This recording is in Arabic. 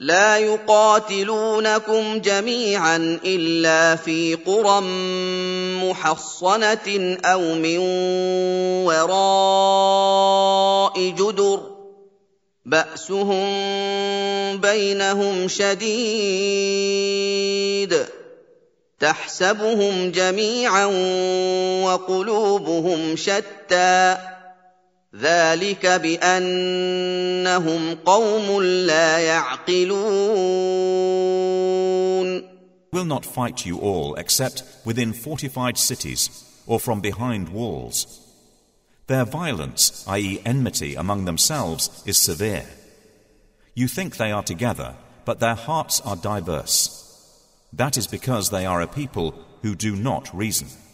لا يقاتلونكم جميعا إلا في قرى محصنة أو من وراء جدر بأسهم بينهم شديد تحسبهم جميعا وقلوبهم شتى ذلك بأنهم قوم لا يعقلون. Will not fight you all except within fortified cities or from behind walls. Their violence, i.e. enmity among themselves, is severe. You think they are together, but their hearts are diverse. That is because they are a people who do not reason.